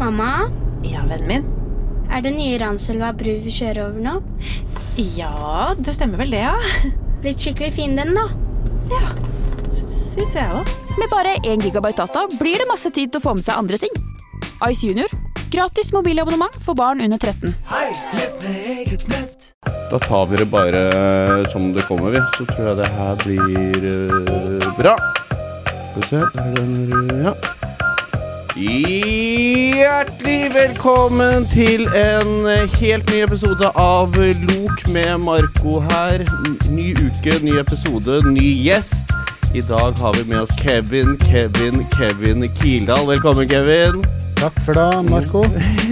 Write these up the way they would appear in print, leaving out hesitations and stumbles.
Mamma? Ja, vennen min. Det nye Ranselva bru vi kjører over nå? Ja, det stemmer vel det, ja. Blitt skikkelig fin den da. Ja, synes jeg også. Med bare 1 gigabyte data blir det masse tid til å få med seg andre ting. Ice Junior. Gratis mobilabonnement for barn under 13. Hei, sett med eget nett. Da tar vi det bare som det kommer, vi. Så tror jeg det her blir bra. Skal vi se, der er den, ja. Hjertelig velkommen til en helt ny episode av Lok med Marco her. Ny uke, ny episode, ny gjest. I dag har vi med oss Kevin Kildahl. Velkommen, Kevin. Takk for det, Marco.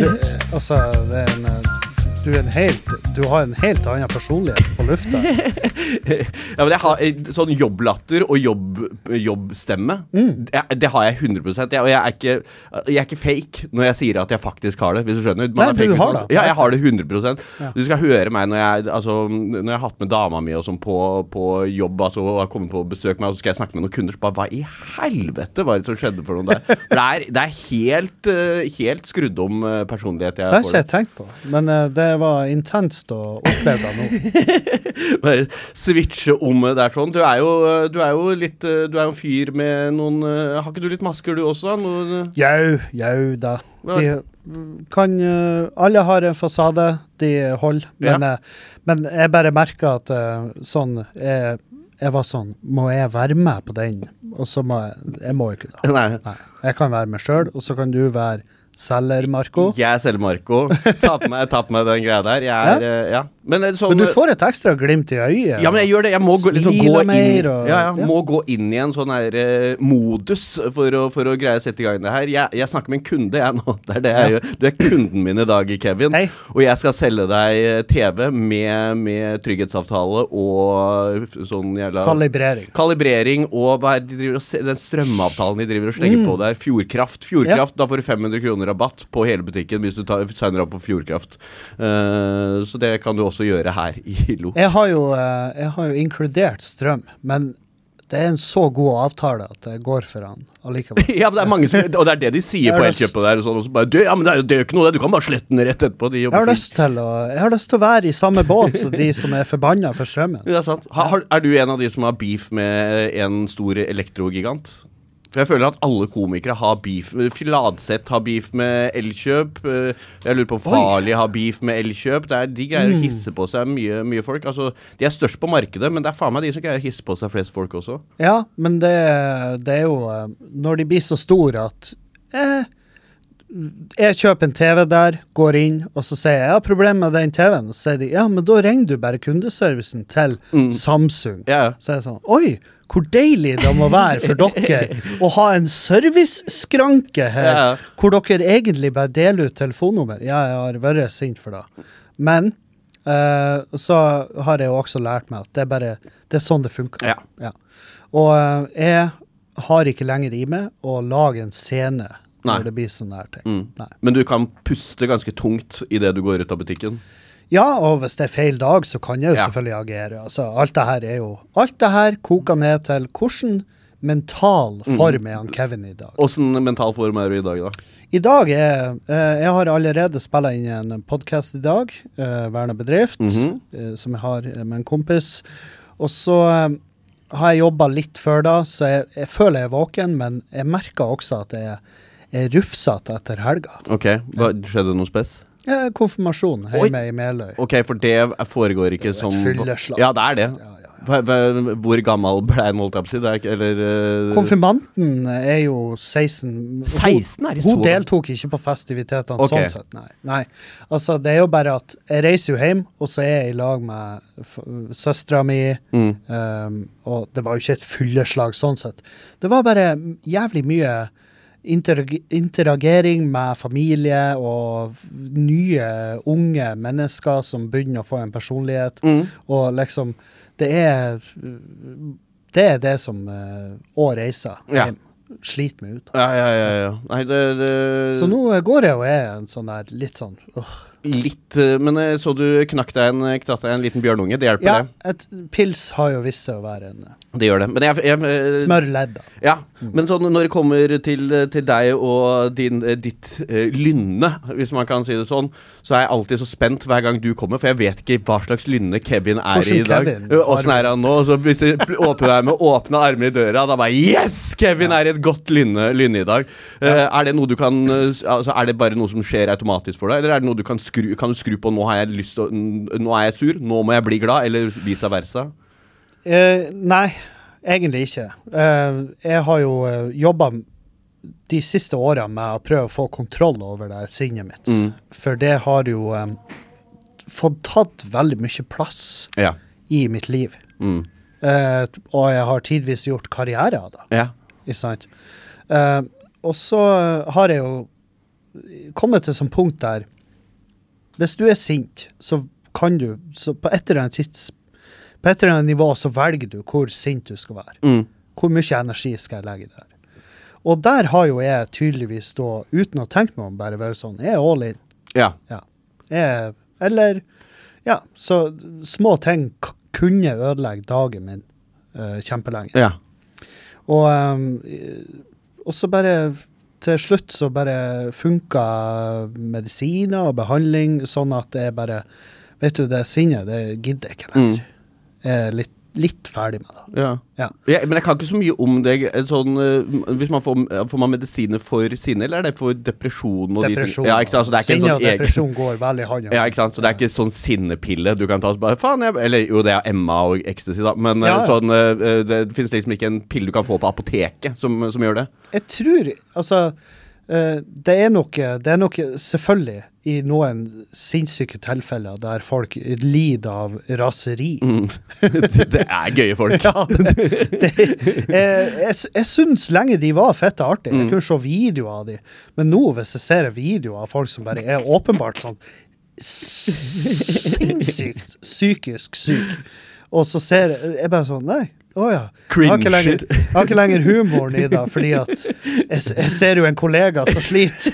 Du har en helt annen personlighet på lufta. Ja, men jeg har sånn jobblatter og jobbstemme. Det har jeg 100%. Og jeg er ikke fake når jeg sier at jeg faktisk har det, hvis du skjønner. Nei, du har det. Ja, jeg har det 100%. Ja. Du skal høre meg når jeg har hatt med dama mi og sånn på jobb, altså, og har kommet på besøk med meg, og så skal jeg snakke med noen kunder, så bare, hva i helvete var det som skjedde for noe der? For det er helt skrudd om personlighet jeg får. Det har ikke jeg tenkt på, men det var intenst å oppleve det nå. Bare switche om der sånn. Du er jo en fyr med noen, har ikke du litt masker du også? Jau da. Alle har en fasade, de holder, men jeg bare merker at jeg var sånn, må jeg være med på den? Og så jeg må ikke da. Nei. Jeg kan være meg selv, og så kan du være selger Marco. Jeg selger Marco. Ta på meg den greia der. Men du får et ekstra glimt i øyet. Ja, men jeg gjør det. Jeg må gå inn i en sånn her modus for å greie å sette i gang det her. Jeg snakker med en kunde, jeg nå. Det er jo. Du er kunden min i dag, Kevin. Hei. Og jeg skal selge deg TV med trygghetsavtale og sånn jævla Kalibrering og den strømavtalen de driver og slenger på der. Fjordkraft, da får du 500 kroner rabatt på hele butikken hvis du signer opp på Fjordkraft. Så det kan du også gjøre her i Lo. Jeg har jo inkludert strøm, men det er en så god avtale at jeg går for han allikevel. Ja, men det er mange og det er det de sier på Elkjøpet der, og sånn, og så bare, men det er jo ikke noe, du kan bare slette den rett etterpå. Jeg har lyst til å være i samme båt som de som er forbannet for strømmen. Det er sant. Er du en av de som har beef med en stor elektrogigant? For jeg føler at alle komikere har beef. Filadseth har beef med Elkjøp. Jeg lurer på om Farlig har beef med Elkjøp. De greier å hisse på seg mye folk. Altså, de er størst på markedet, men det er faen meg de som greier å hisse på seg flest folk også. Ja, men det er jo når de blir så store at jeg kjøper en TV der, går inn, og så sier jeg problem med den TVen. Og så sier de, ja, men da ringer du bare kundeservicen til Samsung. Yeah. Så er jeg sånn, oi, hvor deilig det må være for dere å ha en serviceskranke her, hvor dere egentlig bare deler ut telefonnummer. Ja, jeg har vært sint for det. Men så har jeg jo også lært meg at det er sånn det funker. Ja. Og jeg har ikke lenger i meg å lage en scene når det blir sånn her ting. Nei. Men du kan puste ganske tungt i det du går ut av butikken? Ja, og hvis det er feil dag, så kan jeg jo selvfølgelig agere. Altså, alt det her koker ned til hvordan mental form er han Kevin i dag. Hvordan mental form er du i dag da? I dag jeg har allerede spillet inn en podcast i dag, Verne Bedrift, som jeg har med en kompis. Og så har jeg jobbet litt før da, så jeg føler jeg er våken, men jeg merker også at jeg er rufsatt etter helga. Ok, skjedde noe spes? Konfirmasjon hjemme i Meløy. Ok, for det foregår ikke som... Det er et fylleslag. Ja, det er det. Ja. Hvor gammel ble han, holdt jeg på å si? Konfirmanten er jo 16. 16 er det så? Hun deltok ikke på festivitetene sånn sett. Nei. Altså, det er jo bare at jeg reiser jo hjem, og så er jeg i lag med søstera mi, og det var jo ikke et fylleslag sånn sett. Det var bare jævlig mye interagering med familie og nye unge mennesker som begynner å få en personlighet, og liksom det er det som å reise hjem. sliter meg ut. Ja. Nei, Så nå går jeg og en sånn der, litt sånn, Litt, men så du knakk deg en liten bjørnunge, det hjelper det? Ja, et pils har jo vist seg å være en... Det gjør det, men jeg smørledd da. Ja, men sånn når det kommer til deg og ditt lynne, hvis man kan si det sånn, så er jeg alltid så spent hver gang du kommer, for jeg vet ikke hva slags lynne Kevin er i dag. Hvordan er han nå? Så hvis jeg åpner deg med åpne armer i døra, da bare, yes! Kevin er i et godt lynne i dag. Er det noe du kan, altså er det bare noe som skjer automatisk for deg, eller er det noe du kan skru på, nå har jeg lyst til, nå er jeg sur, nå må jeg bli glad, eller vice versa? Nei, egentlig ikke. Jeg har jo jobbet de siste årene med å prøve å få kontroll over det sinnet mitt. For det har jo fått tatt veldig mye plass i mitt liv. Og jeg har tidvis gjort karriere av det. Ja. Ikke sant? Og så har jeg jo kommet til sånn punkt der hvis du er sint, så kan du, så på et eller annet nivå så velger du hvor sint du skal være. Hvor mye energi skal jeg legge der. Og der har jo jeg tydeligvis da, uten å tenke meg om, bare være sånn, jeg er all in. Ja. Så små ting kunne ødelegge dagen min kjempelenge. Ja. Og så bare... Til slutt så bare funket medisiner og behandling, sånn at det bare, vet du, det sinnet, det gidder jeg ikke lenger. Jeg er litt ferdig med det. Ja, men jeg kan ikke så mye om det, sånn, hvis man får man medisiner for sinne, eller er det for depresjon? Og depresjon, ja, ikke sant? Så det er ikke sinne og depresjon går veldig hånd i hånd. Ja, ikke sant? Så det er ikke sånn sinnepille du kan ta, så bare, faen, eller jo, det er Emma og ecstasy da, men sånn, det finnes liksom ikke en pille du kan få på apoteket som gjør det. Jeg tror, altså, det er nok selvfølgelig i noen sinnssyke tilfeller der folk lider av raseri. Det er gøye folk. Ja, jeg synes lenge de var fette artige. Jeg kunne se videoer av de. Men nå hvis jeg ser videoer av folk som bare er åpenbart sånn sinnssykt psykisk syk, og så ser jeg bare sånn, nei, jeg har ikke lenger humoren i det, fordi at jeg ser jo en kollega som sliter.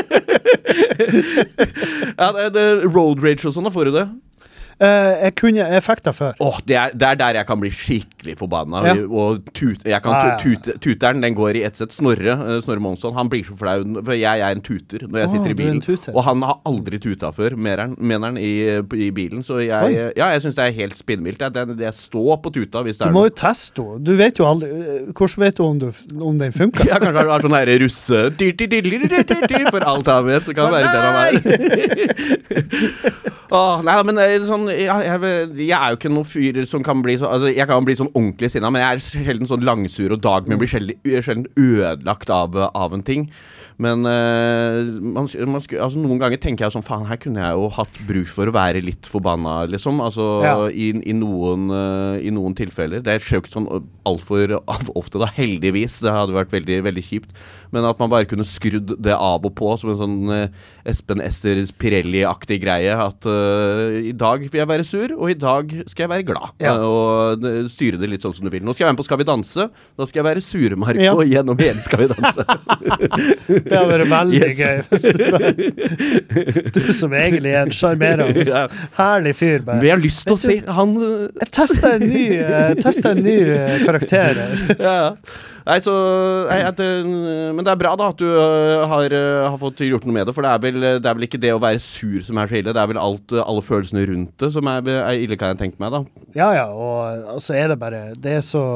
Ja, det er road rage og sånn, da får du det. Jeg fikk det før. Det er der jeg kan bli skikkelig forbanna. Og tuteren, den går i ett sett. Snorre Monsson, han blir så flau, for jeg er en tuter når jeg sitter i bilen. Og han har aldri tuta før, mener han i bilen. Så jeg synes det er helt spinnvilt. Det står på tuta hvis det er noe. Du må jo teste henne. Du vet jo aldri, hvordan vet du om den funker? Ja, kanskje han har sånn her russe for alt han vet, så kan det være den han er. Nei, men sånn jeg er jo ikke noen fyr som kan bli sånn, altså jeg kan bli sånn ordentlig sinna, men jeg er sjelden sånn langsur, og dagen min blir sjelden ødelagt av en ting. Men altså noen ganger tenker jeg sånn, faen, her kunne jeg jo hatt bruk for å være litt forbanna, liksom, altså i noen tilfeller. Det skjer jo ikke sånn alt for ofte da, heldigvis, det hadde vært veldig, veldig kjipt, men at man bare kunne skrudd det av og på som en sånn Espen Ester Pirelli-aktig greie, at i dag vil jeg være sur, og i dag skal jeg være glad, og styre det litt sånn som du vil. Nå skal jeg være med på Skal vi danse, da skal jeg være suremark og gjennom hele Skal vi danse. Det har vært veldig gøy. Du som egentlig er en charmerende, herlig fyr. Bare. Vi har lyst til å se han... Jeg testet en ny karakter her. Nei, men det er bra da at du har fått gjort noe med det, for det er vel ikke det å være sur som er så ille, det er vel alle følelsene rundt det som er ille, kan jeg tenke meg da. Ja, og så er det bare, det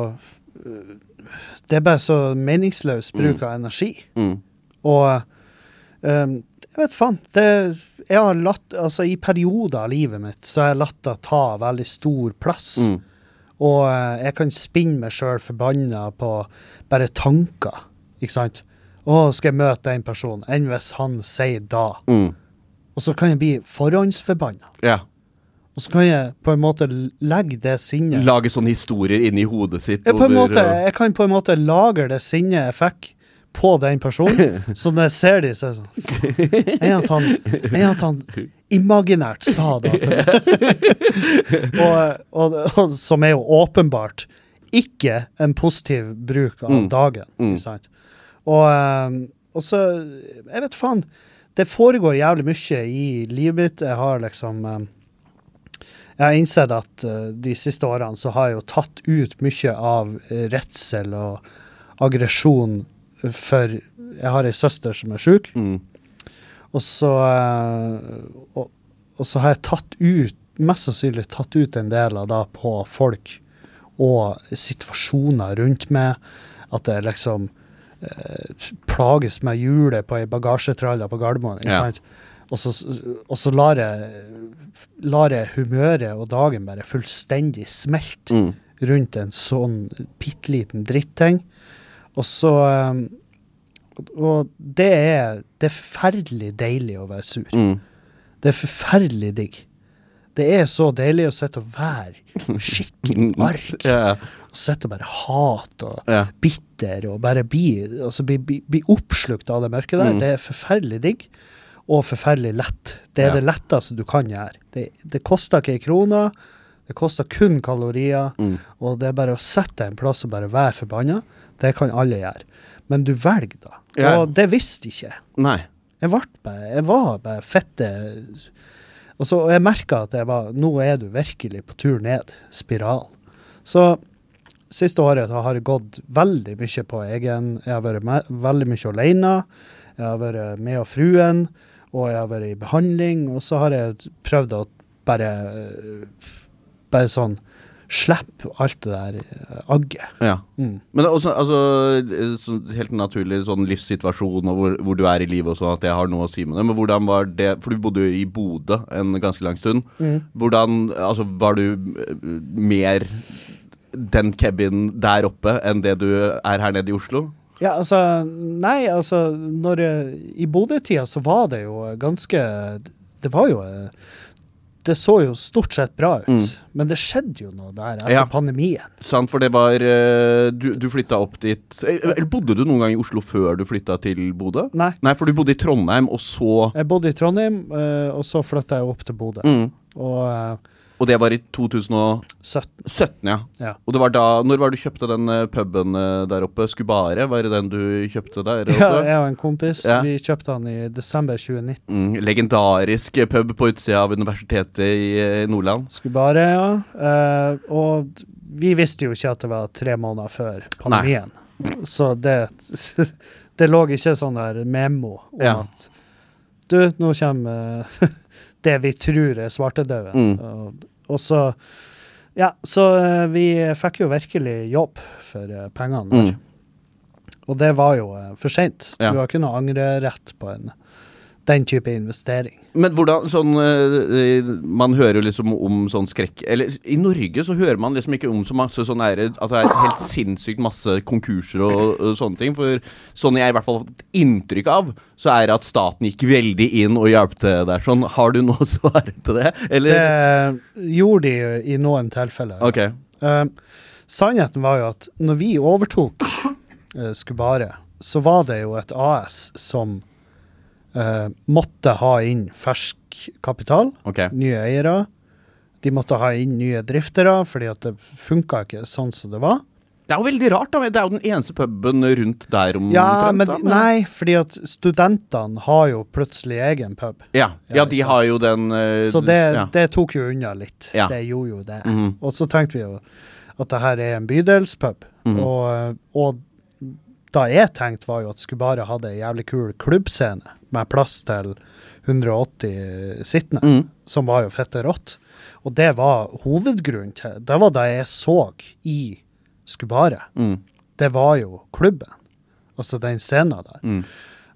er bare så meningsløs bruk av energi. Og jeg vet faen, jeg har latt, altså i perioder av livet mitt, så har jeg latt det ta veldig stor plass. Og jeg kan spinne meg selv forbannet på bare tanker, ikke sant? Skal jeg møte en person, enn hvis han sier da. Og så kan jeg bli forhåndsforbannet. Ja. Og så kan jeg på en måte legge det sinnet. Lage sånne historier inn i hodet sitt. Jeg kan på en måte lage det sinnet jeg fikk på den personen, så når jeg ser det, så er det sånn, jeg at han imaginært sa det til meg. og som er jo åpenbart ikke en positiv bruk av dagen, ikke sant? Og så, jeg vet faen, det foregår jævlig mye i livet mitt. Jeg har liksom, jeg har innsett at de siste årene så har jeg jo tatt ut mye av redsel og aggresjon for jeg har en søster som syk. Og så har jeg tatt ut, mest sannsynlig tatt ut en del av da på folk og situasjoner rundt meg, at det liksom plages med hjulet på en bagasjetralle på Gardermoen, ikke sant? Og så lar jeg humøret og dagen bare fullstendig smelte rundt en sånn pitteliten dritting. Og så og det er forferdelig deilig å være sur. Det er forferdelig digg. Det er så deilig å sitte og være skikkelig arg. Og sitte og bare hat og bitter og bare bli oppslukt av det mørket der. Det er forferdelig digg og forferdelig lett. Det er det letteste du kan gjøre. Det koster ikke 1 krone, det koster kun kalorier, og det er bare å sette en plass og bare være forbannet. Det kan alle gjøre. Men du velger da. Og det visste ikke. Nei. Jeg var bare fette. Og jeg merket at nå er du virkelig på tur ned, spiral. Så siste året har jeg gått veldig mye på egen, jeg har vært veldig mye alene, jeg har vært med og fruen, og jeg har vært i behandling, og så har jeg prøvd å bare sånn, slipp alt det der agget. Ja. Men også, altså, helt naturlig sånn livssituasjon og hvor du er i livet og sånn, at jeg har noe å si med det. Men hvordan var det, for du bodde jo i Bodø en ganske lang stund. Hvordan, altså, var du mer den Kevin der oppe enn det du er her nede i Oslo? Ja, altså, nei, altså, i Bodø-tida så var det jo ganske, det så jo stort sett bra ut, men det skjedde jo noe der etter pandemien. Sant, for det var, du flyttet opp dit, eller bodde du noen gang i Oslo før du flyttet til Bodø? Nei. Nei, for du bodde i Trondheim, og så... Jeg bodde i Trondheim, og så flyttet jeg opp til Bodø. Og det var i 2017, ja. Og det var da, når var du kjøpte den puben der oppe? Skubare, var det den du kjøpte der oppe? Ja, jeg og en kompis, vi kjøpte den i desember 2019. Legendarisk pub på utsida av universitetet i Nordland. Skubare, ja. Og vi visste jo ikke at det var 3 måneder før pandemien. Nei. Så det lå ikke sånn der memo om at nå kommer... det vi tror er svartedauden. Og så, så vi fikk jo virkelig jobb for pengene der. Og det var jo for sent. Du har ikke noe angrerett på den type investering. Men hvordan, sånn, man hører jo liksom om sånn skrekk, eller i Norge så hører man liksom ikke om så masse sånn at det er helt sinnssykt masse konkurser og sånne ting, for sånn jeg i hvert fall har fått inntrykk av, så er det at staten gikk veldig inn og hjalp til der sånn. Har du noe svar til det? Eller? Det gjorde de i noen tilfeller. Ok. Sannheten var jo at når vi overtok Skubare, så var det jo et AS som måtte ha inn fersk kapital, nye eiere. De måtte ha inn nye driftere, fordi at det funket ikke sånn som det var. Det er jo veldig rart, da. Det er jo den eneste puben rundt der om... Ja, men nei, fordi at studentene har jo plutselig egen pub. Ja de har jo den... så det tok jo unna litt. Det gjorde jo det. Og så tenkte vi jo at det her er en bydelspub, og da jeg tenkte var jo at Skubare hadde en jævlig kul klubbscene med plass til 180 sittende, som var jo fette rått. Og det var hovedgrunnen til. Det var da jeg så i Skubare. Det var jo klubben. Altså den scenen der.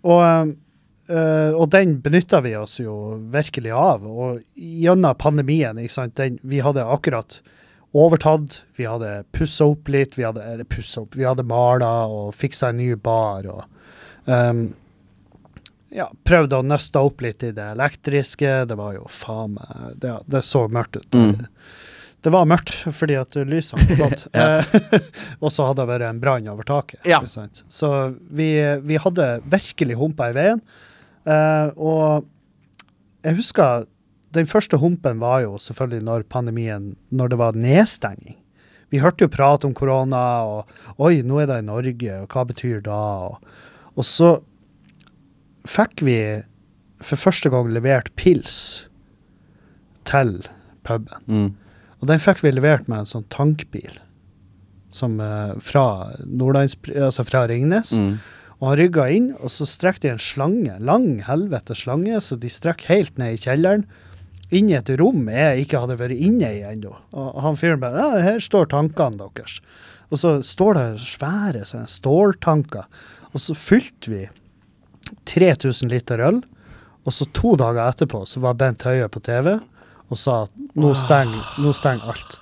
Og den benyttet vi oss jo virkelig av. Og gjennom pandemien, ikke sant, vi hadde akkurat overtatt, vi hadde pusset opp litt, vi hadde malet og fikset en ny bar, og prøvde å nøste opp litt i det elektriske. Det var jo faen meg, det så mørkt ut. Det var mørkt, fordi at lysene var gått. Og så hadde det vært en brann over taket. Ikke sant? Så vi hadde virkelig humpet i veien, og jeg husker den første humpen var jo selvfølgelig når det var nedstenging. Vi hørte jo prate om korona, og oi, nå er det i Norge, og hva betyr da? Og så fikk vi for første gang levert pils til puben. Og den fikk vi levert med en sånn tankbil som fra altså fra Ringnes. Og han rygget inn, og så strekte de en slange, lang helvete slange, så de strekk helt ned i kjelleren, inn i et rom jeg ikke hadde vært inne i ennå. Og han fyren bare, ja, her står tankene deres. Og så står det svære ståltanker. Og så fylte vi 3000 liter øl, og så 2 dager etterpå så var Bent Høie på TV, og sa at nå stenger alt.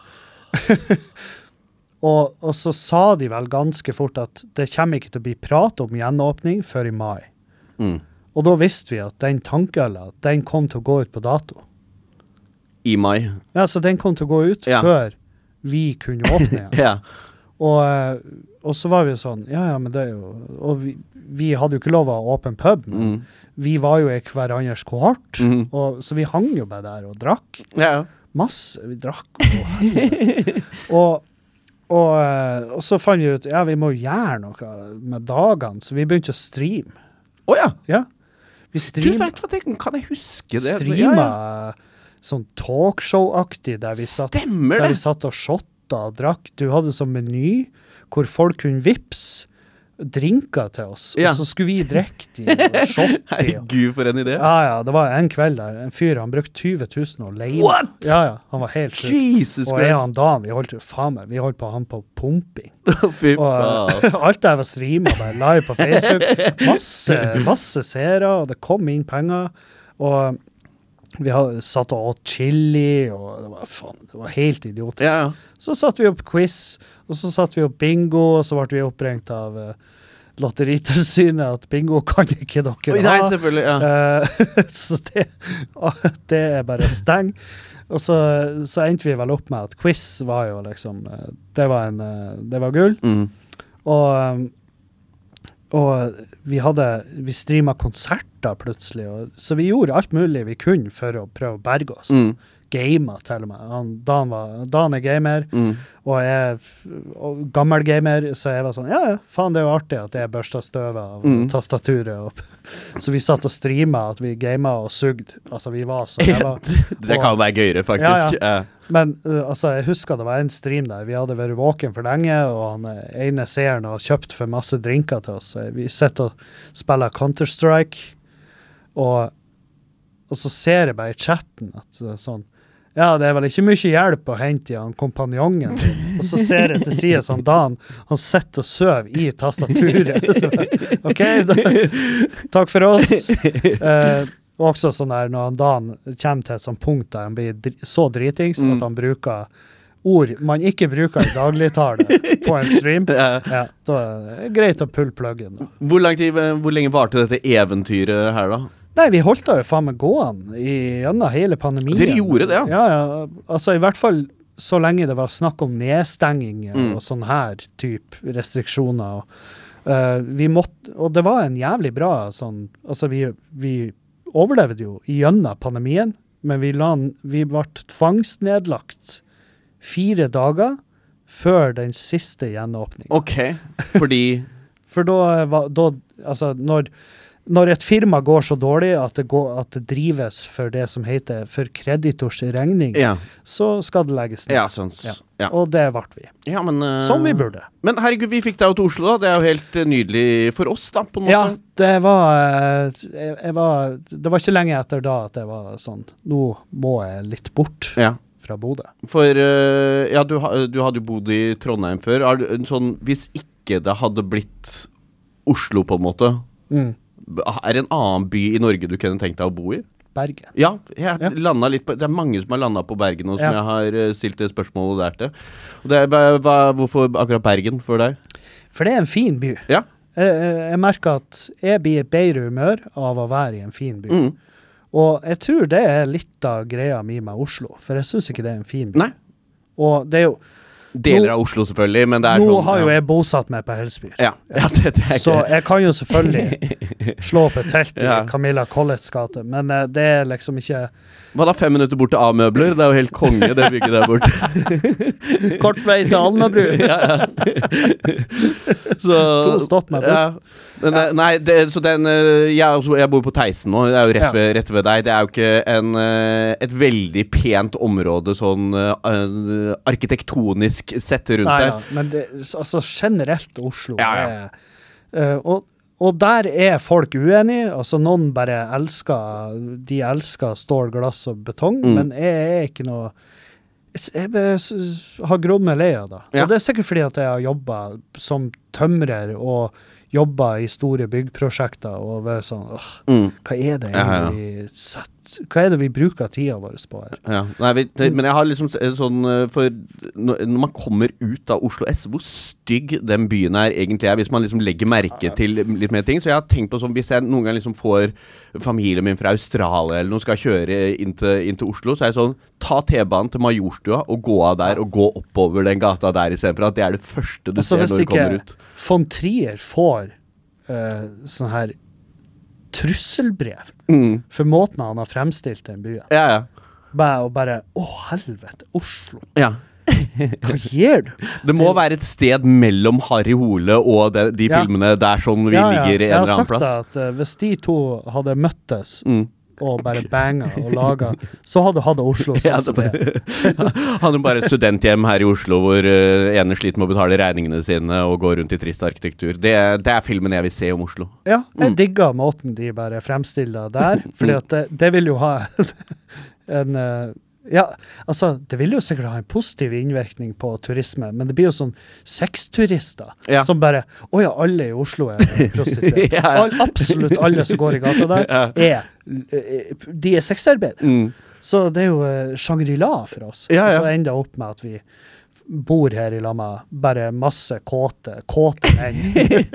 og så sa de vel ganske fort at det kommer ikke til å bli prat om gjenåpning før i mai. Og da visste vi at den tankøla, den kom til å gå ut på dato. I mai? Ja, så den kom til å gå ut før vi kunne åpne igjen. Og så var vi jo sånn, men det er jo, og vi hadde jo ikke lov å åpne pub, men vi var jo i hverandres kohort, og så vi hang jo bare der og drakk. Masse, vi drakk og så fant vi ut, vi må gjøre noe med dagene, så vi begynte å streame. Ja. Vi du vet hva det kan jeg huske det? Streamet sånn talkshow-aktig, der vi satt og shotta og drakk. Du hadde sånn meny, hvor folk kunne vipse drinker til oss, og så skulle vi drikke de og shotte de. Herregud, for en idé. Ja, det var en kveld der, en fyr, han brukte 20 000 alene. What? Ja, han var helt syk. Jesus og jeg og Dan, vi holdt på han på pumping. Og alt der var streamet, bare live på Facebook. Masse seere, og det kom inn penger, og vi satt og åt chili, og det var helt idiotisk. Så satt vi opp quiz, og så satt vi opp bingo, og så ble vi opprengt av Lotteritilsynet at bingo kan ikke dere ha. Nei, selvfølgelig, så det bare steng. Og så endte vi vel opp med at quiz var jo liksom, det var gull. Og vi streamet konserter plutselig, så vi gjorde alt mulig vi kunne for å prøve å berge oss. Gamer til og med. Dan er gamer, og jeg er gammel gamer, så jeg var sånn, faen, det er jo artig at jeg børstet støvet av tastaturet opp. Så vi satt og streamet at vi gamet og sugde. Altså, vi var så det kan jo være gøyere, faktisk. Men altså, jeg husker det var en stream der. Vi hadde vært våken for lenge, og han ene seeren og kjøpt for masse drinker til oss. Vi sitter og spiller Counter-Strike, og så ser jeg bare i chatten at sånn, det er vel ikke mye hjelp å hente i han kompanjongen. Og så ser jeg til siden sånn, Dan, han sitter og søv i tastaturet. Så, ok, takk for oss. Og også sånn der, når Dan kommer til et sånt punkt der han blir så dritings, at han bruker ord man ikke bruker i dagligtale på en stream, da er det greit å pulle pluggen. Hvor lenge varte dette eventyret her da? Nei, vi holdt da jo faen med gående gjennom hele pandemien. Dere gjorde det, ja? Ja, altså i hvert fall så lenge det var snakk om nedstenging og sånn her type restriksjoner. Og det var en jævlig bra sånn, altså vi overlevde jo gjennom pandemien, men vi ble tvangsnedlagt 4 dager før den siste gjenåpningen. Ok, fordi? For da altså når et firma går så dårlig at det drives for det som heter for kreditors regning, så skal det legges ned. Ja, sånn. Ja. Og det ble vi. Ja, men, som vi burde. Men herregud, vi fikk deg jo til Oslo da. Det er jo helt nydelig for oss da, på en måte. Ja, det var ikke lenge etter da at det var sånn, nå må jeg litt bort fra Bodø. For, du hadde jo bodd i Trondheim før. Sånn, hvis ikke det hadde blitt Oslo på en måte, er det en annen by i Norge du kunne tenkt deg å bo i? Bergen. Ja, jeg landet litt på, det er mange som har landet på Bergen, og som jeg har stilt et spørsmål der til. Og det hvorfor akkurat Bergen for deg? For det er en fin by. Ja. Jeg merker at jeg blir bedre humør av å være i en fin by. Og jeg tror det er litt av greia mi med Oslo, for jeg synes ikke det er en fin by. Nei. Og det er jo deler av Oslo selvfølgelig, men det er nå sånn... Nå har jo jeg bosatt meg på Helsby. Ja, det er så jeg kan jo selvfølgelig slå opp et telt i Camilla Colletts gate, men det er liksom ikke... Hva da, 5 minutter bort til A-møbler? Det er jo helt konge, det bygget der borte. Kort vei til Alnabru. Så... 2 stopp med buss. Nei, jeg bor på Theisen nå. Det er jo rett ved deg. Det er jo ikke et veldig pent område sånn arkitektonisk sett rundt der. Nei, men altså generelt Oslo og der folk uenige. Altså noen bare elsker stål, glass og betong, men jeg ikke noe. Jeg har grodd meg lei av det. Og det er sikkert fordi at jeg har jobbet som tømrer og jobbet i store byggprosjekter og vært sånn, hva er det egentlig hva er det vi bruker tiden vår på her? Men jeg har liksom sånn, for når man kommer ut av Oslo S, hvor stygg den byen egentlig hvis man liksom legger merke til litt mer ting, så jeg har tenkt på sånn, hvis jeg noen gang liksom får familien min fra Australia eller noen skal kjøre inn til Oslo, så er det sånn, ta T-banen til Majorstua og gå av der og gå oppover den gata der i stedet for at det er det første du ser når du kommer ut. Hvis ikke von Trier får sånn her trusselbrev for måten han har fremstilt den byen. Bare, helvete, Oslo. Hva gjør du? Det må være et sted mellom Harry Hole og de filmene der sånn vi ligger en eller annen plass. Jeg har sagt at hvis de to hadde møttes og bare banga og laget, så hadde Oslo sånn som det. Han bare et studenthjem her i Oslo hvor ene sliter med å betale regningene sine og går rundt i trist arkitektur. Det er filmen jeg vil se om Oslo. Ja, jeg digger måten de bare fremstiller der, fordi at det vil jo ha en det vil jo sikkert ha en positiv innvirkning på turisme, men det blir jo sånn sexturister som bare, alle i Oslo er prostituert. Absolutt alle som går i gata der de er sexarbeidere. Så det er jo Shangri-La for oss. Så ender det opp med at vi bor her i Lama, bare masse kåte menn.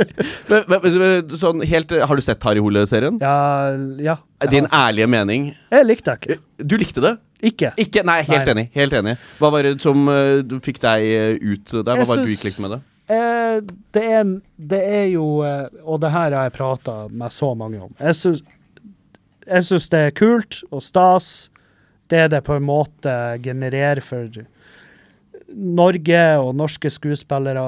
Sånn helt, har du sett Harry Hole-serien? Ja. Din ærlige mening? Jeg likte det ikke. Du likte det? Ikke. Nei, helt enig. Hva var det som fikk deg ut der? Hva var det du gikk liksom med det? Det er jo, og det her har jeg pratet med så mange om. Jeg synes det er kult og stas. Det på en måte genererer for Norge og norske skuespillere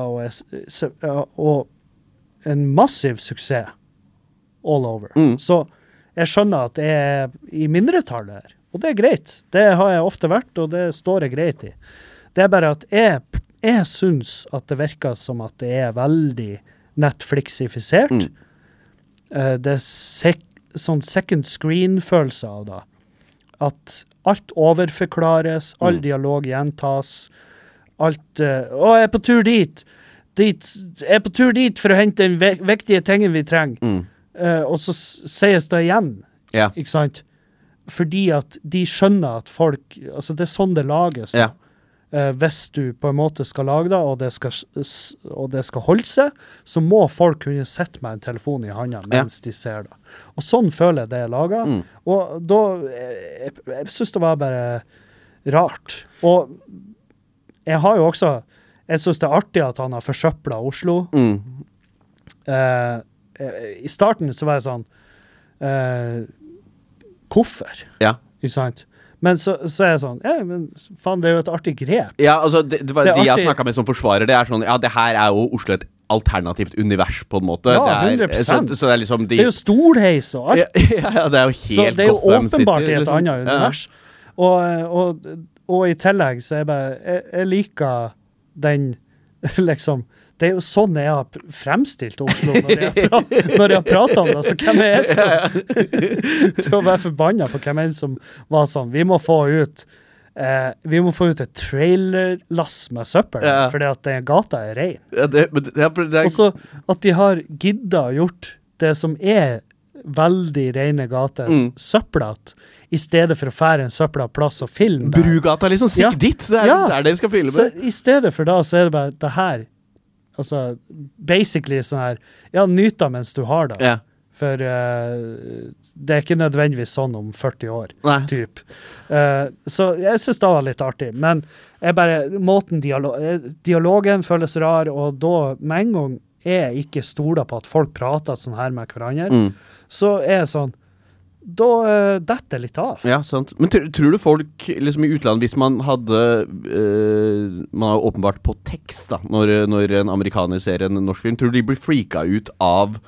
og en massiv suksess all over. Så jeg skjønner at jeg er i mindretall her. Og det er greit. Det har jeg ofte vært, og det står jeg greit i. Det er bare at jeg synes at det virker som at det er veldig Netflixifisert. Det er sånn second screen-følelse av det. At alt overforklares, all dialog gjentas, alt jeg på tur dit. Jeg er på tur dit for å hente den viktige tingen vi trenger. Og så sies det igjen. Ikke sant? Fordi at de skjønner at folk, altså det er sånn det lages. Hvis du på en måte skal lage det, og det skal holde seg, så må folk kunne sette med en telefon i hånden mens de ser det. Og sånn føler jeg det er laget. Og da, jeg synes det var bare rart. Og jeg har jo også, jeg synes det er artig at han har forsøplet Oslo. I starten så var jeg sånn, hvorfor? Ikke sant? Men så er jeg sånn, men faen, det er jo et artig grep. Ja, altså, det var de jeg snakket med som forsvarer, det er sånn, det her er jo Oslo et alternativt univers på en måte. Ja, 100%. Så det er liksom det er jo stolheis og alt. Ja, det er jo helt så det er jo åpenbart i et liksom. annet univers. Og i tillegg så er jeg bare, jeg liker den, liksom, det er jo sånn jeg har fremstilt Oslo når jeg har pratet om det, så hvem er jeg til å være forbannet på hvem er som var sånn, vi må få ut et trailerlass med søppel, fordi at den gata er ren. Og så at de har giddet gjort det som er veldig rene gater, søpplet, i stedet for å fære en søppelplass og filme der. Brugata liksom, stikk dit, det er der de skal filme. Så i stedet for da, så er det bare det her, altså, basically sånn her, nyt da mens du har det. For det er ikke nødvendigvis sånn om 40 år, typ. Så jeg synes det var litt artig, men måten dialogen føles rar, og da med en gang jeg ikke stoler på at folk prater sånn her med hverandre, så er jeg sånn, da detter litt av. Ja, sant. Men tror du folk liksom i utlandet, hvis man hadde man har åpenbart på tekst da, når en amerikaner ser en norsk film, tror du de blir freaket ut av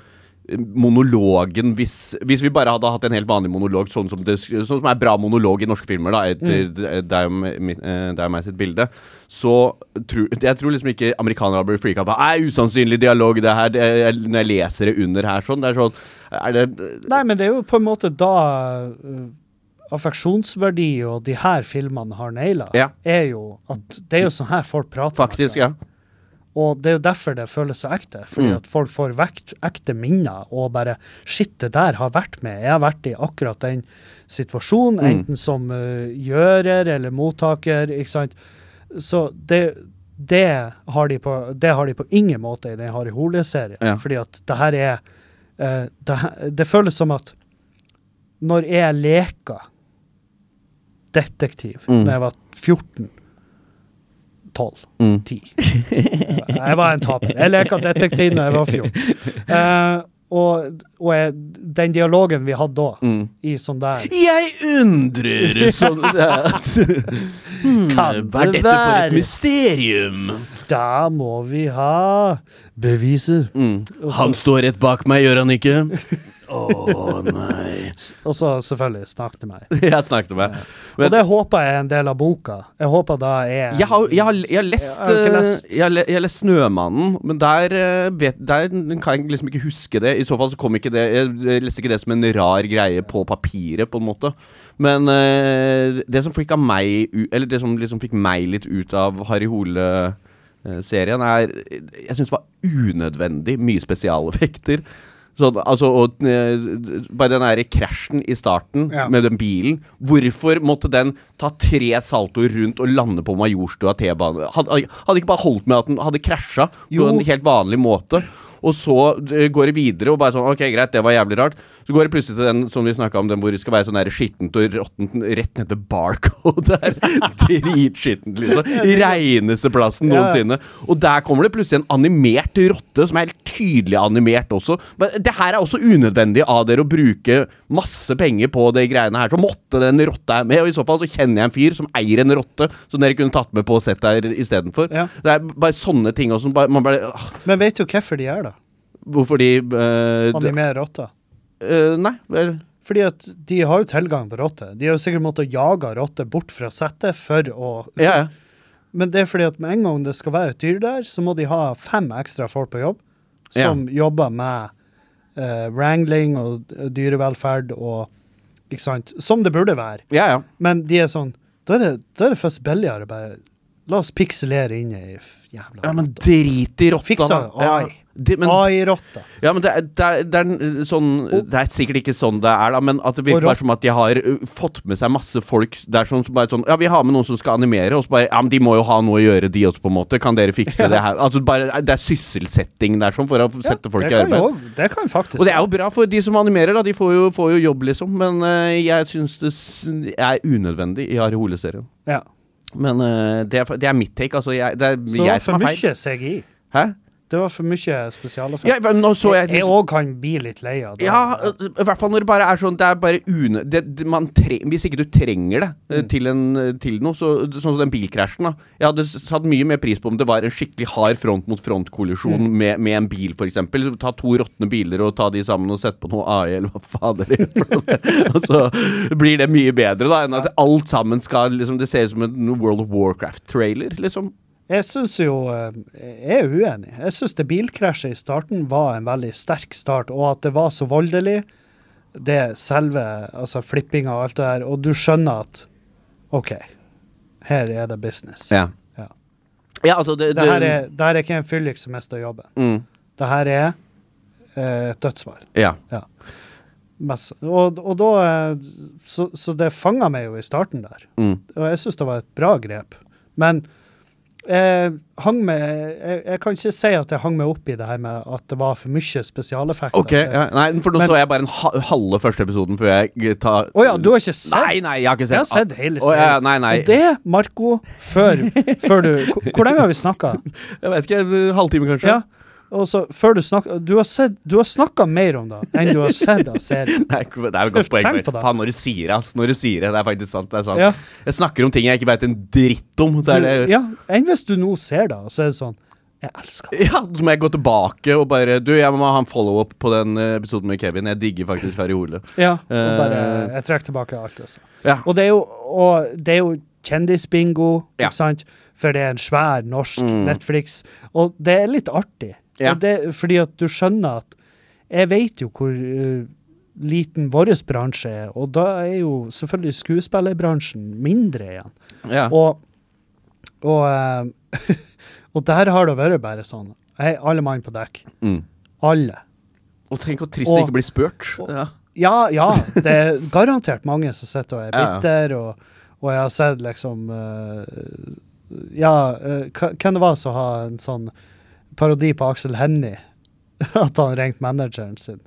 monologen hvis vi bare hadde hatt en helt vanlig monolog sånn som bra monolog i norske filmer da, etter det er meg sitt bilde, så jeg tror liksom ikke amerikanere blir freaket på usannsynlig dialog det her, når jeg leser det under her sånn, det er sånn Nei, men det er jo på en måte da affeksjonsverdi og de her filmene har nailet, er jo at det er jo sånn her folk prater faktisk, ja. Og det er jo derfor det føles så ekte, fordi at folk får ekte minner, og bare, shit, det der har vært med. Jeg har vært i akkurat den situasjonen, enten som gjører eller mottaker, ikke sant? Så det har de på ingen måte i den Harry Hole-serien, fordi at det her det føles som at når jeg leker detektiv, når jeg var 14, 12, 10. Jeg var en taper. Jeg leker detektiv når jeg var 14. Og den dialogen vi hadde da, i sånn der... Jeg undrer sånn hva er dette for et mysterium? Da må vi ha beviser. Han står rett bak meg, gjør han ikke? Nei. Og så selvfølgelig snakket meg. Jeg snakket meg. Og det håper jeg er en del av boka. Jeg håper da Jeg har lest Snømannen, men der kan jeg liksom ikke huske det. I så fall så kom ikke det. Jeg leste ikke det som en rar greie på papiret, på en måte. Men det som fikk meg litt ut av Harry Hole-serien jeg synes det var unødvendig mye spesialeffekter. Sånn, altså, bare den der krasjen i starten med den bilen, hvorfor måtte den ta 3 saltoer rundt og lande på Majorstua T-bane? Hadde ikke bare holdt med at den hadde krasjet på en helt vanlig måte, og så går det videre og bare sånn, ok, greit, det var jævlig rart. Så går det plutselig til den som vi snakket om, den hvor det skal være sånn der skittent og råttent rett ned til Barcode der. Dritskittent, liksom. Reneste plassen noensinne. Og der kommer det plutselig en animert rotte, som helt tydelig animert også. Men det her også unødvendig av dere å bruke masse penger på de greiene her. Så måtte den rotta med, og i så fall så kjenner jeg en fyr som eier en rotte, som dere kunne tatt med på å sette her i stedet for. Det bare sånne ting også. Men vet du hvorfor de da? Hvorfor de... animerer rotter? Nei, vel... Fordi at de har jo tilgang på rotter. De har jo sikkert måttet jage rotter bort fra settet for å... Men det er fordi at med en gang det skal være et dyr der, så må de ha 5 ekstra folk på jobb, som jobber med wrangling og dyrevelferd og, ikke sant, som det burde være. Men de er sånn, da er det først billigere bare... La oss pikselere inn i jævla... Ja, men drit i rotta. Fiksa AI. AI-rotta. Ja, men det er sånn... Det er sikkert ikke sånn det da, men at det virker bare som at de har fått med seg masse folk der som bare sånn, ja, vi har med noen som skal animere, og så bare, ja, men de må jo ha noe å gjøre, de også på en måte. Kan dere fikse det her? Altså, bare, det er sysselsetting der sånn, for å sette folk i arbeid. Det kan faktisk. Og det er jo bra for de som animerer, da. De får jo jobb, liksom. Men jeg synes det er unødvendig i Harry Hole-serien. Ja. Men det er mitt take, altså det er jeg som har feil. Så det var for mye CGI? Hæ? Det var for mye spesialeffekt. Ja, men nå så jeg... Jeg også kan bli litt lei av det. Ja, i hvert fall når det bare er sånn, det er bare hvis ikke du trenger det til noe, sånn som den bilkrasjen da. Jeg hadde satt mye mer pris på om det var en skikkelig hard front-mot-front-kollisjon med en bil, for eksempel. Ta 2 råttende biler og ta de sammen og sette på noe AI, eller hva fader det er. Og så blir det mye bedre da, enn at alt sammen skal, liksom, det ser ut som en World of Warcraft-trailer, liksom. Jeg synes jo, jeg er uenig. Jeg synes det bilkrasjet i starten var en veldig sterk start, og at det var så voldelig, det selve, altså flipping og alt det der, og du skjønner at, ok, her er det business. Ja, altså det her er ikke en fyllik som mister jobben. Det her er et dødsfall. Ja. Og da, så det fanget meg jo i starten der. Og jeg synes det var et bra grep. Men jeg kan ikke si at jeg hang meg opp i det her med at det var for mye spesialeffekter. Ok, nei, for nå så jeg bare en halve første episoden før jeg tar... Åja, du har ikke sett? Nei, jeg har ikke sett. Jeg har sett hele serien. Nei. Og det, Marco, før du... Hvor lenge har vi snakket? Jeg vet ikke, en halvtime kanskje. Ja. Og så før du snakker, du har snakket mer om det enn du har sett av serien. Det er jo godt poeng. Når du sier det, det er faktisk sant, det er sant. Jeg snakker om ting jeg ikke vet en dritt om. Ja, enn hvis du nå ser det, så er det sånn, Jeg elsker det. Ja, så må jeg gå tilbake og bare jeg må ha en follow-up på den episoden med Kevin. Jeg digger faktisk Harry Hole. Ja, og bare jeg trekker tilbake alt det. Ja. Og det er jo kjendisbingo, ikke sant? For det en svær norsk Netflix, og det litt artig. Og fordi at du skjønner at jeg vet jo hvor liten våres bransje og da jo selvfølgelig skuespillerbransjen mindre igjen. Ja. Og der har det vært bare sånn, hei, alle mann på dekk. Alle. Og tenk hvor trist det ikke blir spurt. Ja, det garantert mange som sitter og bitter, og jeg har sett liksom, hvem det var som har en sånn parodi på Aksel Hennie, at han ringte manageren sin.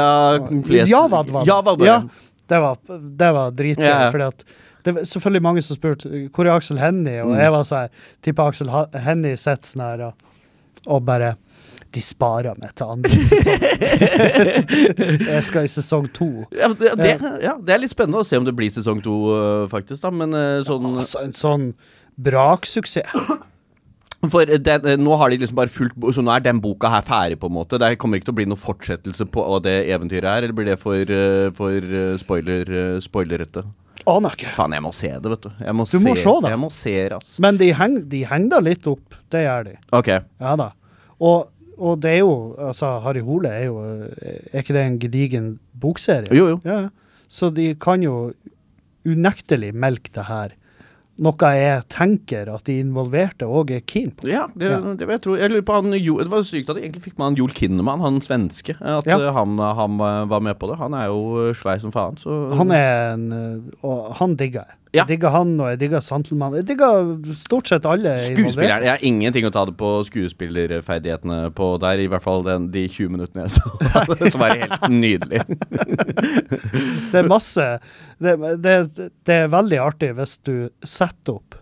Det var dritgøy, fordi at det var selvfølgelig mange som spurte, hvor Aksel Hennie? Og jeg var så her, tipper Aksel Hennie sett sånn her, og bare, de sparer meg til andre sesong. Jeg skal i sesong 2. Det litt spennende å se om det blir sesong 2, faktisk da, men sånn... Ja, altså, en sånn braksuksess. For nå har de liksom bare fulgt, så nå den boka her ferdig på en måte. Det kommer ikke til å bli noen fortsettelse på det eventyret her, eller blir det for spoilerette? Aner ikke. Faen, jeg må se det, vet du. Du må se det. Jeg må se det, ass. Men de henger da litt opp, det gjør de. Ok. Ja da. Og det jo, altså, Harry Hole jo, ikke det en gedigen bokserie? Jo. Ja, så de kan jo unektelig melke det her. Noe jeg tenker at de involverte også keen på. Ja, det vil jeg tro. Jeg lurer på det var sykt at de egentlig fikk med han Joel Kinnaman, han svenske, at han var med på det. Han jo svær som faen. Så. Han og han digger jeg. Jeg digger han, og jeg digger Santelmann. Jeg digger stort sett alle skuespilleren. Jeg har ingenting å ta det på skuespillerferdighetene på der, i hvert fall de 20 minuttene jeg så. Som var helt nydelig. Det masse. Det veldig artig hvis du setter opp.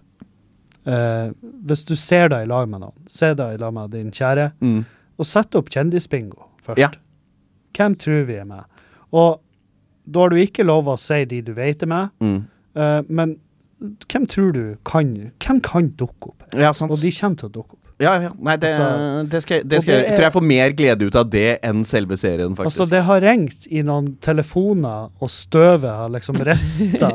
Hvis du ser deg i lag med noen, ser deg i lag med din kjære, og setter opp kjendisbingo først. Ja. Hvem tror vi med? Og da har du ikke lov å si de du vet med, men hvem tror du hvem kan dukke opp? Ja, sant. Og de kommer til å dukke opp. Ja. Nei, det skal jeg tror jeg får mer glede ut av det enn selve serien, faktisk. Altså, det har ringt i noen telefoner, og støvet har liksom restet.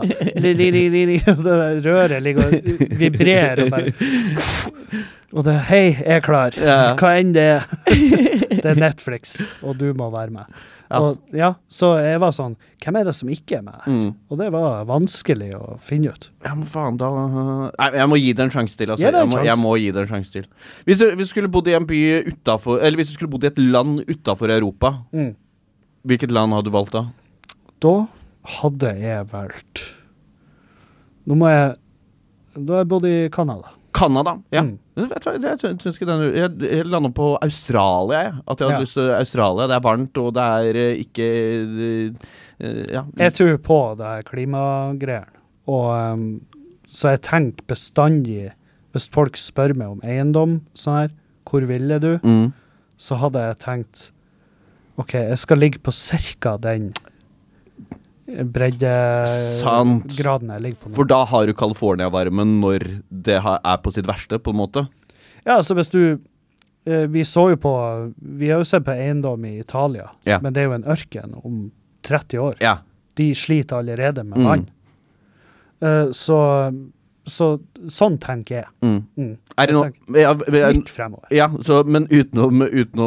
Det røret ligger og vibrerer, og bare... Og det, hei, jeg klar. Hva enn det det Netflix, og du må være med. Så jeg var sånn, hvem det som ikke med? Og det var vanskelig å finne ut. Ja, men faen da... Jeg må gi det en sjanse til, altså. Jeg må gi det en sjanse til. Hvis du skulle bodd i en by utenfor, eller hvis du skulle bodd i et land utenfor Europa, hvilket land hadde du valgt da? Da hadde jeg valgt... Da har jeg bodd i Kanada. Kanada, ja. Jeg landet på Australia, at jeg hadde lyst til Australia. Det varmt, og det ikke... Jeg tror på det klimagreiene. Og så jeg tenker bestandig, hvis folk spør meg om eiendom, sånn her, hvor ville du? Så hadde jeg tenkt, ok, jeg skal ligge på cirka den breddegraden jeg ligger på nå. For da har du California-varmen når det på sitt verste, på en måte? Ja, så hvis du... vi har jo sett på eiendom i Italia, men det jo en ørken om 30 år. Ja. De sliter allerede med vann. Sånn tenker jeg. Er det noe... litt fremover. Ja, men utenom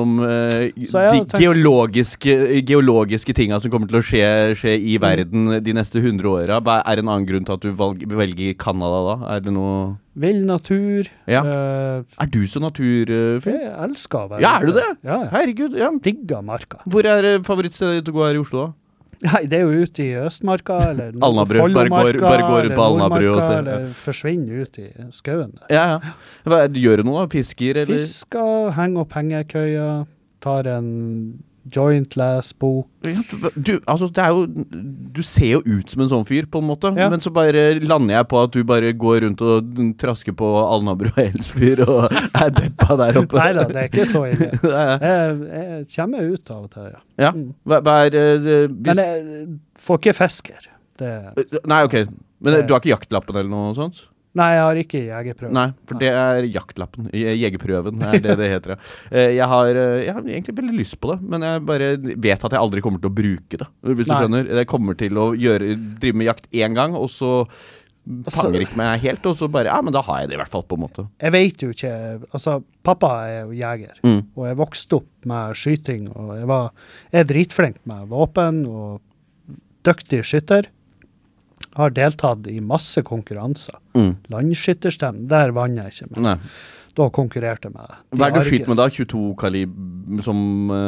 de geologiske tingene som kommer til å skje i verden de neste 100 årene, er det en annen grunn til at du velger Kanada da? Er det noe... Vill natur. Ja. Er du så naturfyr? Jeg elsker å være. Ja, er du det? Ja. Herregud, ja. Digger marka. Hvor favorittstedet til å gå her i Oslo da? Nei, det jo ute i Østmarka, eller Alnabru, bare går ut på Alnabru og se. Eller forsvinner ut i skauen. Ja. Gjør du noe da? Fisker, eller? Fisker, henger opp hengekøya, tar en joint, les bok. Altså, det jo... Du ser jo ut som en sånn fyr, på en måte. Ja. Men så bare lander jeg på at du bare går rundt og trasker på Alnabru og Elsfyr og deppa der oppe. Neida, det ikke så ille. Jeg kommer ut av og til, ja. Men jeg får ikke fisker. Nei, ok. Men du har ikke jaktlappen eller noe sånt? Nei, jeg har ikke jegerprøven. Nei, for det jaktlappen. Jegerprøven det heter. Jeg har egentlig veldig lyst på det, men jeg bare vet at jeg aldri kommer til å bruke det. Hvis du skjønner. Jeg kommer til å drive med jakt en gang, og så fanger ikke meg helt, og så bare, men da har jeg det i hvert fall på en måte. Jeg vet jo ikke, altså, pappa jo jeger, og jeg vokste opp med skyting, og jeg dritflink med våpen, og dyktig skytter. Har deltatt i masse konkurranser. Landskytterstevn, der vann jeg ikke med. Nei. Da konkurrerte jeg med. Hva du skyter med da? 22 kalib som...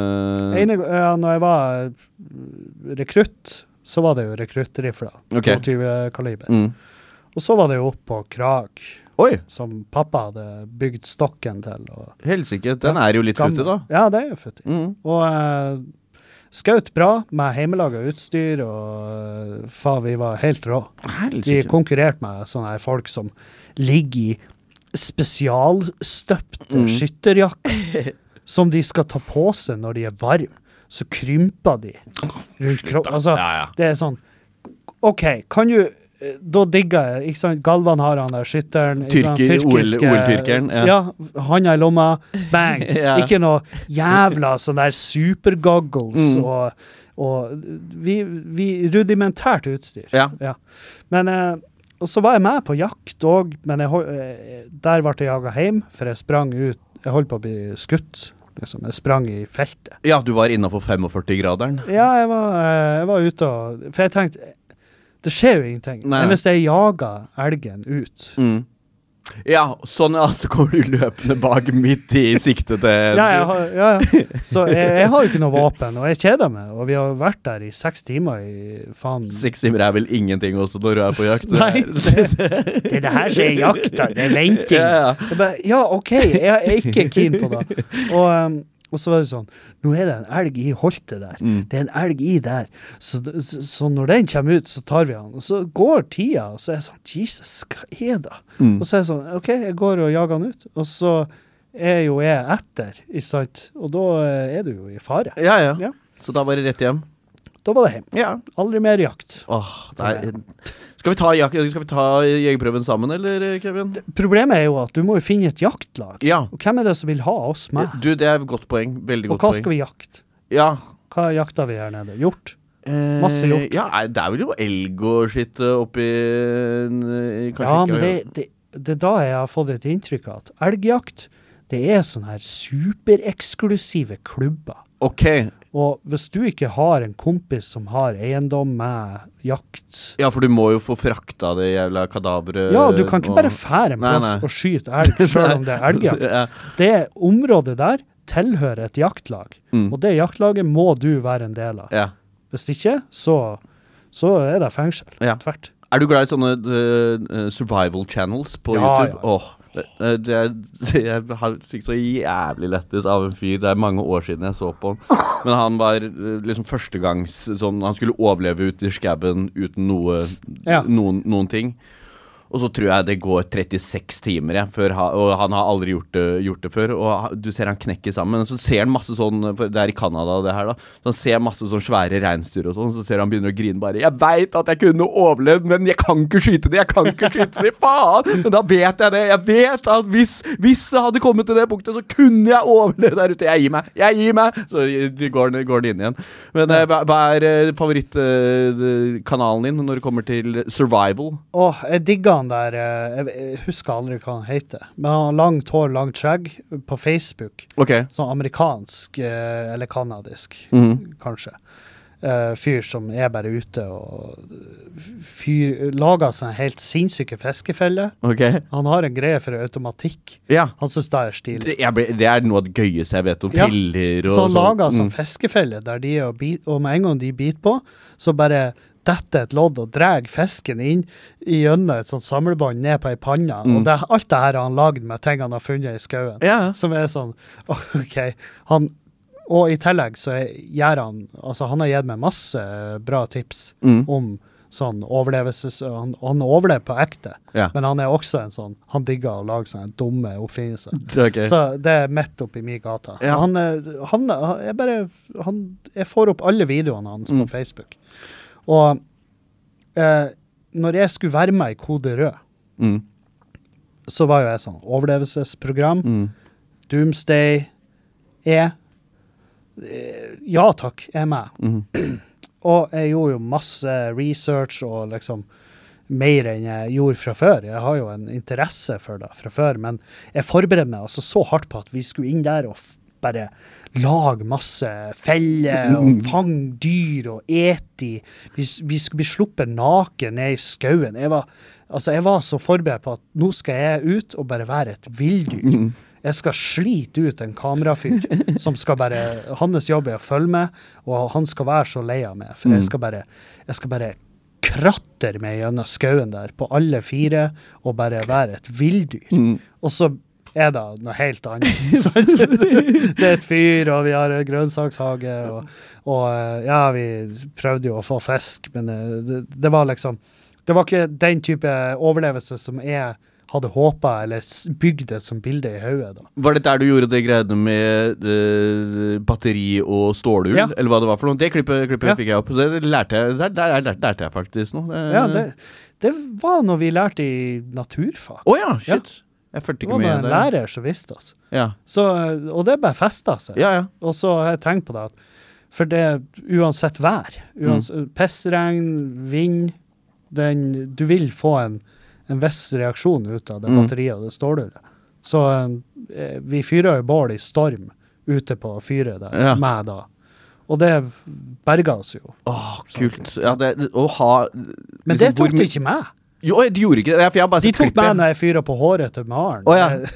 Når jeg var rekrutt, så var det jo rekruttrifler. 22 kaliber. Og så var det jo opp på Krag. Oi! Som pappa hadde bygd stokken til. Helsike, den jo litt futtig da. Ja, det jo futtig. Og... Skaut bra med heimelaget utstyr, og vi var helt rå. Vi konkurrerte med sånne her folk som ligger i spesialstøpte skytterjakker, som de skal ta på seg når de varme. Så krymper de rundt kroppen. Altså, det sånn, ok, kan du... Da digger jeg, ikke sant? Galvan har han der skytteren. OL-tyrkeren. Ja, han i lomma, bang. Ikke noe jævla sånn der supergoggles og vi rudimentært utstyr. Ja. Men, og så var jeg med på jakt også, men der ble jeg jaget hjem, for jeg sprang ut, jeg holdt på å bli skutt. Liksom, jeg sprang i feltet. Ja, du var innenfor 45-graderen. Ja, jeg var ute og... For jeg tenkte... Det skjer jo ingenting. Men hvis jeg jager elgen ut. Ja, sånn så kommer du løpende bak midt i siktet til... Ja. Så jeg har jo ikke noe våpen, og jeg kjeder meg, og vi har vært der i 6 timer i faen... 6 timer vel ingenting også når du på jakt? Nei, det det her som jakta, det venting. Ja, ok, jeg ikke keen på det. Og så var det sånn, nå det en elg i holtet der. Det en elg i der. Så når den kommer ut, så tar vi han. Og så går tida, og så jeg sånn, Jesus, hva det? Og så jeg sånn, ok, jeg går og jager han ut. Og så jo jeg etter, ikke sant? Og da du jo i fare. Ja. Så da var det rett hjem? Da var det hjem. Ja. Aldri mer jakt. Skal vi ta jegerprøven sammen, eller, Kevin? Problemet jo at du må jo finne et jaktlag. Ja. Og hvem det som vil ha oss med? Du, det et godt poeng. Veldig godt poeng. Og hva skal vi jakte? Ja. Hva jakter vi her nede? Hjort? Masse hjort? Ja, det vel jo elg og skitt oppi... men det da jeg har fått et inntrykk av at elgjakt, det sånne her supereksklusive klubber. Ok. Og hvis du ikke har en kompis som har eiendom med jakt... Ja, for du må jo få frakta det jævla kadaveret... Ja, du kan ikke bare fære en plass og skyte elg, selv om det jakt. Det området der tilhører et jaktlag, og det jaktlaget må du være en del av. Ja. Hvis ikke, så det fengsel. Ja. Tvert. Du glad i sånne survival channels på YouTube? Ja. Jeg fikk så jævlig lettis av en fyr. Det mange år siden jeg så på han. Men han var liksom førstegangs sånn, han skulle overleve ut i skabben uten noen ting. Og så tror jeg det går 36 timer før og han har aldri gjort det før, og du ser han knekker sammen, så ser han masse sånn, for det i Kanada det her da, så han ser masse sånn svære reinsdyr og sånn, så ser han begynner å grine bare, jeg vet at jeg kunne overlevd, men jeg kan ikke skyte det, faen, men da vet jeg vet at hvis det hadde kommet til det punktet, så kunne jeg overleve der ute, jeg gir meg, så går den inn igjen. Men hva favorittkanalen din når det kommer til survival? Jeg digger han der, jeg husker aldri hva han heter, men han har langt hår, langt skjegg på Facebook. Sånn amerikansk eller kanadisk, kanskje. Fyr som bare ute og lager sånne helt sinnssyke fiskefeller. Han har en greie for automatikk. Han synes det stilig. Det noe av det gøyeste jeg vet om piller og så han lager sånn fiskefeller der de og med en gang de biter på, så bare dette et lodd og dreg fisken inn i gjennom et sånt samlebånd ned på en panna, og alt det her har han laget med ting han har funnet i skauen, som sånn, ok, og i tillegg så gjør han, altså han har gitt meg masse bra tips om sånn overlevelses, han overlever på ekte, men han også en sånn, han digger å lage sånne dumme oppfinnelser. Så det midt opp i min gata. Jeg får opp alle videoene hans på Facebook. Og når jeg skulle være med i Kode Rød, så var jo jeg sånn overlevelsesprogram, Doomsday, ja takk, jeg med. Og jeg gjorde jo masse research og liksom mer enn jeg gjorde fra før. Jeg har jo en interesse for det fra før, men jeg forberedte meg altså så hardt på at vi skulle inn der og bare lage masse feller og fange dyr og eti. Vi skulle bli sluppet naken ned i skauen. Jeg var så forberedt på at nå skal jeg ut og bare være et villdyr. Jeg skal slite ut en kamerafyr som skal bare, hans jobb å følge med, og han skal være så lei av meg, for jeg skal bare kratter meg gjennom skauen der på alle 4 og bare være et villdyr. Og så det noe helt annet. Det et fyr, og vi har grønnsakshage, og ja, vi prøvde jo å få fisk, men det var liksom, det var ikke den type overlevelse som jeg hadde håpet, eller bygd det som bilde i hodet da. Var det der du gjorde det greiene med batteri og stålull, eller hva det var for noe? Det klippet fikk jeg opp, det lærte jeg faktisk nå. Det var noe vi lærte i naturfag. Ja, shit. Jeg følte ikke mye der. Det var en lærer som visste, altså. Ja. Så, og det bare festet seg. Ja. Og så har jeg tenkt på det, for det uansett vær, pissregn, vind, du vil få en viss reaksjon ut av det batteriet og det stålullet. Så vi fyrer jo bål i storm ute på fyret der, med da. Og det berget oss jo. Kult. Ja, å ha... Men det tok det ikke med. Jo, de gjorde ikke det, for jeg har bare sett klippet. De tok med når jeg fyret på håret til Maren.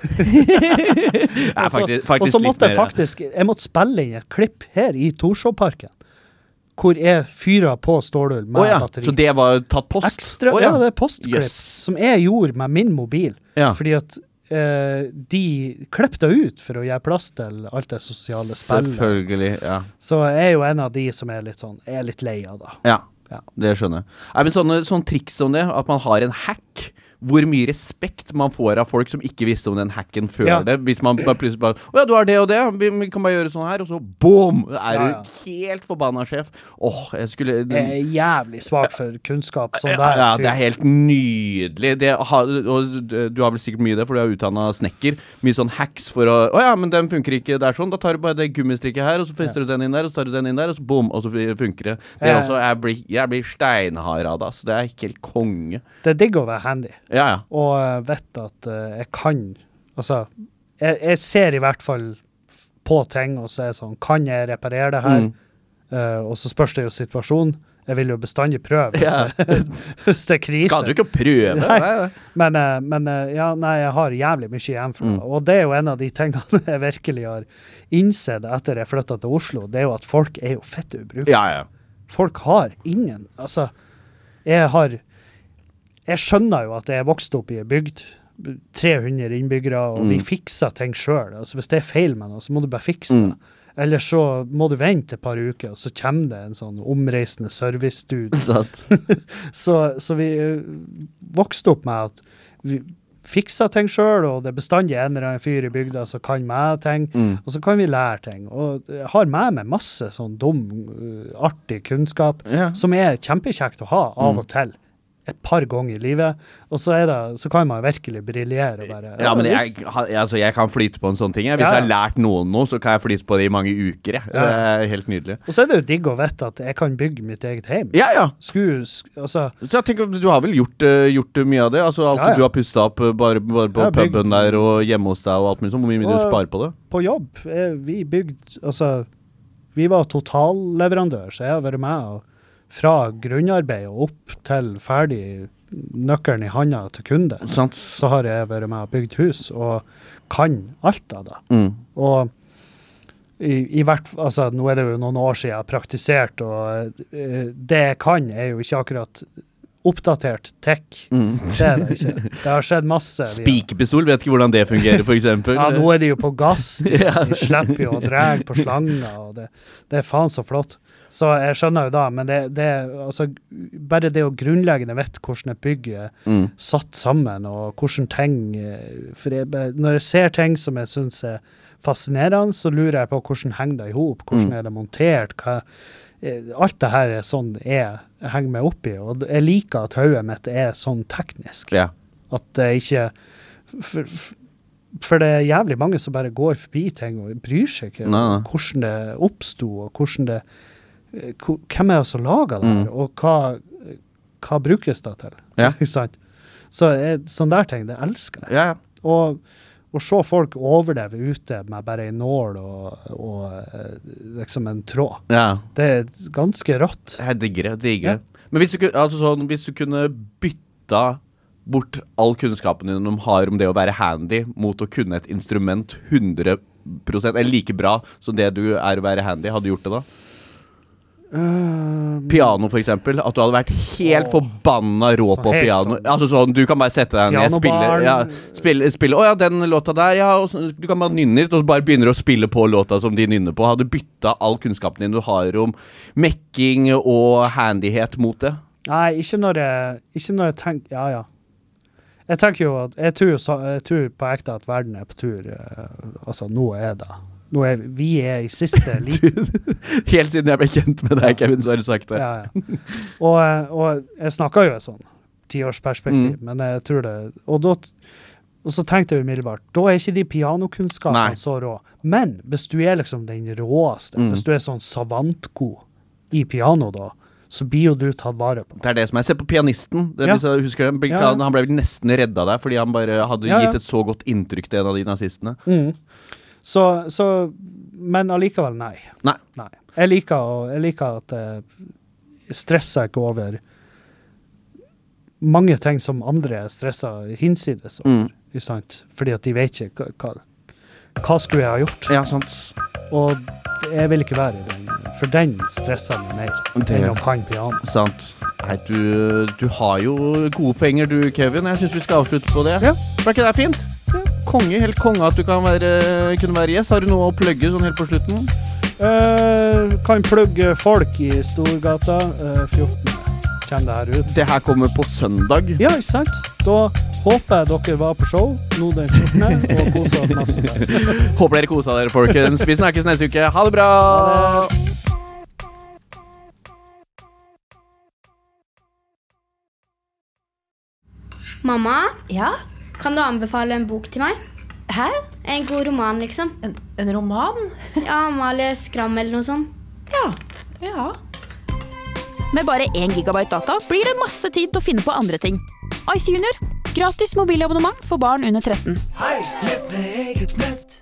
Og så måtte jeg måtte spille inn et klipp her i Torshovparken, hvor jeg fyrer på stålull med batteri. Så det var tatt post? Ekstra, ja, det postklipp, som jeg gjorde med min mobil. Fordi at de klippte ut for å gjøre plass til alt det sosiale spillet. Selvfølgelig, ja. Så jeg jo en av de som er litt lei av da. Ja, det skjønner jeg. Men sånn triks som det, at man har en hack, hvor mye respekt man får av folk som ikke visste om den hacken før det. Hvis man bare plutselig bare, du har det og det, vi kan bare gjøre sånn her, og så boom, du helt forbannet sjef. Jeg er jævlig svak for kunnskap sånn der. Ja, det er helt nydelig. Og du har vel sikkert mye det, for du har utdannet snekker. Mye sånn hacks for å, men den funker ikke der sånn, da tar du bare det gummistrikket her, og så fester du den inn der, og så tar du den inn der, og så boom, og så funker det. Det er også, jeg blir steinhard av det, så det er helt konge. Det er digg å være handy. Ja. Og vet at jeg kan, altså, jeg ser i hvert fall på ting og så er sånn, kan jeg reparere det her? Og så spørs det jo situasjonen. Jeg vil jo bestandig prøve hvis det er krise. Skal du ikke prøve? Nei. Men jeg har jævlig mye igjen for det. Og det er jo en av de tingene jeg virkelig har innsett etter jeg flyttet til Oslo, det er jo at folk er jo fett ubrukelige. Ja. Folk har ingen, altså, jeg skjønner jo at jeg vokste opp i en bygd, 300 innbyggere, og vi fikser ting selv. Altså, hvis det er feil med noe, så må du bare fikse det. Eller så må du vente et par uker, og så kommer det en sånn omreisende service-dude. så vi vokste opp med at vi fikser ting selv, og det er bestandig en eller annen fyr i bygda som kan med ting, og så kan vi lære ting. Og jeg har med meg masse sånn dum, artig kunnskap, som er kjempekjekt å ha av og til. Et par ganger i livet, og så kan man virkelig briljere og bare... Ja, men jeg kan flyte på en sånn ting. Hvis jeg har lært noen noe, så kan jeg flyte på det i mange uker. Det er helt nydelig. Og så er det jo digg å vite at jeg kan bygge mitt eget hjem. Ja. Så jeg tenker, du har vel gjort mye av det? Altså alt du har pustet opp bare på puben der og hjemme hos deg og alt mye sånn. Hvor mye du sparer på det? På jobb. Vi bygde, altså, vi var totalleverandør, så jeg har vært med og fra grunnarbeid og opp til ferdig nøkkelen i handa til kunde, så har jeg vært med og bygd hus, og kan alt av det. Og i hvert fall, altså, nå er det jo noen år siden jeg har praktisert, og det jeg kan er jo ikke akkurat oppdatert tech. Det er det ikke. Det har skjedd masse. Spikepistol, vet ikke hvordan det fungerer, for eksempel. Ja, nå er de jo på gass. De slipper jo å drage på slanger, og det er faen så flott. Så jeg skjønner jo da, men det altså, bare det å grunnleggende vet hvordan et bygg er satt sammen, og hvordan ting, når jeg ser ting som jeg synes er fascinerende, så lurer jeg på hvordan henger det ihop, hvordan er det montert, alt det her er sånn jeg henger meg opp i, og jeg liker at hodet mitt er sånn teknisk. At det ikke, For det jævlig mange som bare går forbi ting og bryr seg ikke hvordan det oppstod, og hvordan det hvem det som lager det her, og hva brukes det til? Ja. Ikke sant? Så sånne der ting, det elsker jeg. Ja. Og se folk overleve ute med bare en nål og liksom en tråd. Ja. Det ganske rått. Jeg digger det. Men hvis du kunne bytta bort all kunnskapen din de har om det å være handy mot å kunne et instrument 100%, eller like bra som det du å være handy, hadde du gjort det da? Piano for eksempel, at du hadde vært helt forbanna rå på piano. Altså sånn, du kan bare sette deg ned, spille, den låta der, og du kan bare nynne litt, og så bare begynner å spille på låta som de nynner på. Hadde du bytta all kunnskapen din du har om mekking og handyhet mot det? Nei, ikke når jeg tenker, Jeg tenker jo at, jeg tror på ekte at verden på tur, altså nå det. Vi i siste liten. Helt siden jeg ble kjent med deg, Kevin, så har du sagt det. Ja. Og jeg snakket jo sånn 10-årsperspektiv, men jeg tror det, og så tenkte jeg umiddelbart, da ikke de pianokunnskapene så rå. Men hvis du liksom den råeste, hvis du sånn savantgod i piano da, så blir jo du tatt vare på. Det det som jeg ser på pianisten, hvis jeg husker det, han ble vel nesten redda der, fordi han bare hadde gitt et så godt inntrykk til en av de nazistene. Så, men allikevel nei. Jeg liker at jeg stresser ikke over mange ting som andre stresser hinsides over, ikke sant? Fordi at de vet ikke hva skulle jeg ha gjort. Ja, sant. Og jeg vil ikke være i den, for den stresser meg mer enn å kan piano. Sant. Nei, du har jo gode penger du, Kevin. Jeg synes vi skal avslutte på det. Ja. Var ikke det fint? Ja. Helt konge at du kunne være gjest. Har du noe å plugge sånn helt på slutten? Kan plugge folk i Storgata 14. Kommer det her ut. Det her kommer på søndag. Ja, ikke sant? Da håper jeg dere var på show nå den 14. og koset masse der. Håper dere koset dere, folkens. Vi snakkes neste uke. Ha det bra! Ha det. Mamma? Ja? Kan du anbefale en bok til meg? Hæ? En god roman, liksom. En roman? Ja, Amalie Skram eller noe sånt. Ja. Med bare 1 gigabyte data blir det masse tid til å finne på andre ting. Ice Junior. Gratis mobilabonnement for barn under 13. Hei, nett med eget nett.